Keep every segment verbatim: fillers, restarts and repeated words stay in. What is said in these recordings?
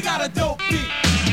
got a dope beat.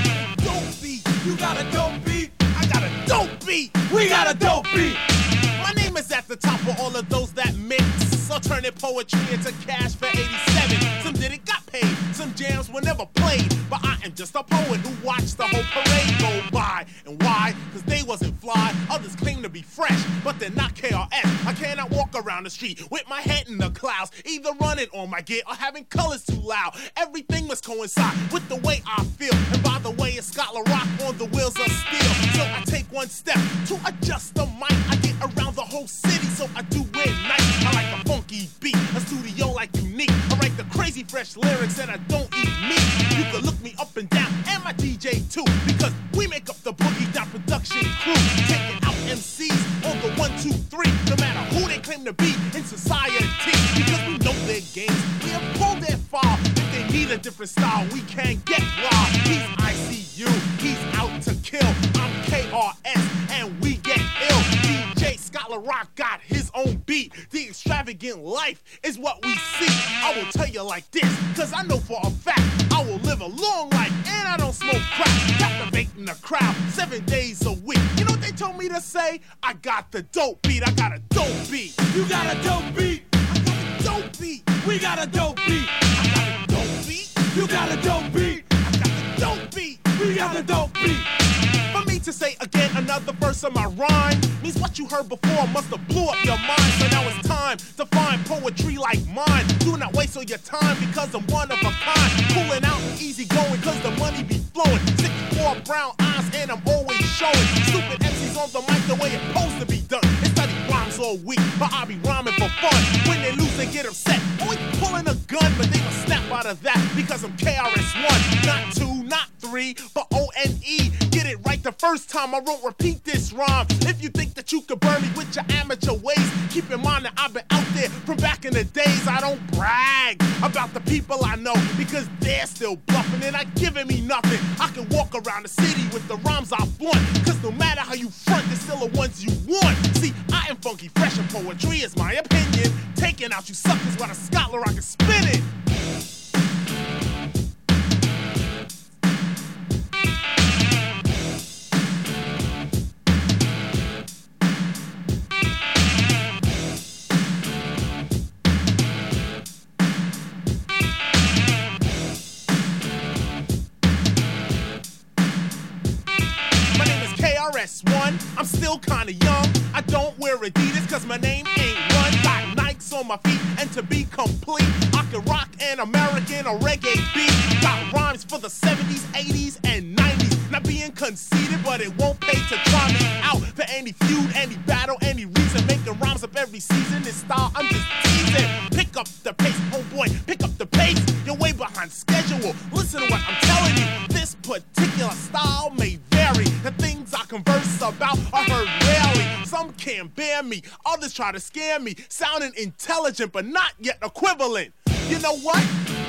Dope beat. You got a dope beat. I got a dope beat. We got a dope beat. My name is at the top of all of those that mix. I'll turn it poetry into cash for eighty-seven. Some did it, got paid. Some jams were never played. But I am just a poet who watched the whole parade go by. And why? Cause they wasn't fly. Others claim to be fresh, but they're not K R S. I cannot walk around the street with my head in the clouds, either running on my gear or having colors too loud. Everything must coincide with the way I feel. And by the way, it's Scotland Rock on the wheels of steel. So I take one step to adjust the mic. I get around the whole city, so I do it nice. I like a funky beat, a studio like Unique. I write the crazy fresh lyrics and I don't eat meat. You can look me up and down, and my D J too, because we make up the Boogie Down production crew. Taking out M Cs on the one, two, three, no matter who they claim to be in society. Because we know their games, we have pulled their file. If they need a different style, we can't get wild. He's I C U, he's out to kill. I'm K R S, and we get ill. D J Scotland Rock got his own beat. The extravagant life is what we see. I will tell you like this, cause I know for a fact I will live a long life and I don't smoke crack. Captivating the crowd seven days a week. You know what they told me to say? I got the dope beat, I got a dope beat. You got a dope beat. I got a dope beat. We got a dope beat. I got a dope beat. You got a dope beat. I got the dope beat. We got the dope beat. For me to say again another verse of my rhyme means what you heard before must have blew up your mind. So now it's time to find poetry like mine. Do not waste all your time because I'm one of a kind. Cooling out and easy going cause the money be flowing. sixty-four brown eyes and I'm always showing. Stupid M Cs on the mic the way it's supposed to be done. They study rhymes all week, but I be rhyming for fun. When they lose they get upset, always pulling a gun. But they must snap out of that because I'm K R S one. Not two, not three, but O N E. Get it right the first time, I won't repeat this rhyme. If you think that you could burn me with your amateur ways, keep in mind that I've been out there from back in the days. I don't brag about the people I know because they're still bluffing and not giving me nothing. I can walk around the city with the rhymes I flaunt, cause no matter how you front, they're still the ones you want. See, I am funky fresh and poetry is my opinion. Taking out you suckers while the Scotland Rock is spinning. one, I'm still kinda young. I don't wear Adidas cause my name ain't Run. Got Nikes on my feet, and to be complete, I can rock an American or reggae beat. Got rhymes for the seventies, eighties, and nineties. Not being conceited, but it won't pay to try me out for any feud, any battle, any reason. Making rhymes up every season. This style, I'm just teasing. Pick up the pace, oh boy, pick up the pace. You're way behind schedule. Listen to what I'm telling you. This particular style may vary. The things I converse about are heard rarely. Some can't bear me, others try to scare me. Sounding intelligent, but not yet equivalent. You know what?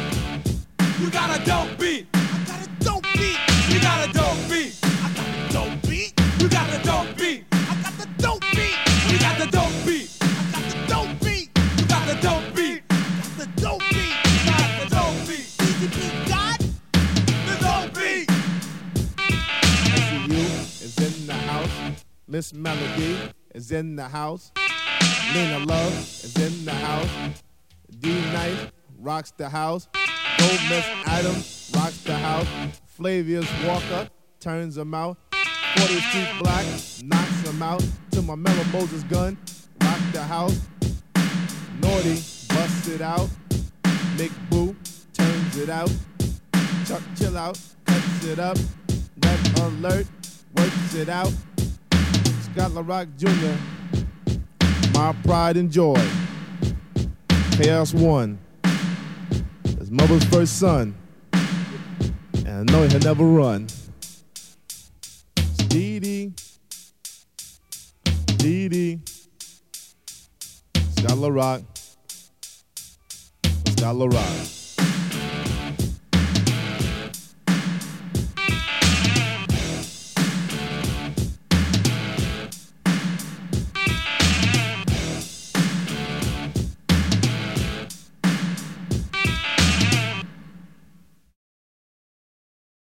You got a dope beat. I got a dope beat. You got a dope beat. I got a dope beat. You got a dope beat. I got the dope beat. You got the dope beat. I got the dope beat. You got the dope beat. I got the dope beat. You got the dope beat. D D P got the dope beat. S C U is in the house. Miss Melody is in the house. Lena Love is in the house. D-Nice rocks the house. Gold Miss Adams rocks the house. Flavius Walker turns them out. fortieth Street Black knocks them out. To my Mellow Moses gun, rock the house. Naughty busts it out. Mick Boo turns it out. Chuck Chill Out cuts it up. Red Alert works it out. Scotland Rock Junior, my pride and joy. K S one, his mother's first son, and I know he'll never run. Dee Dee, Dee Scotland Rock, Scotland Rock.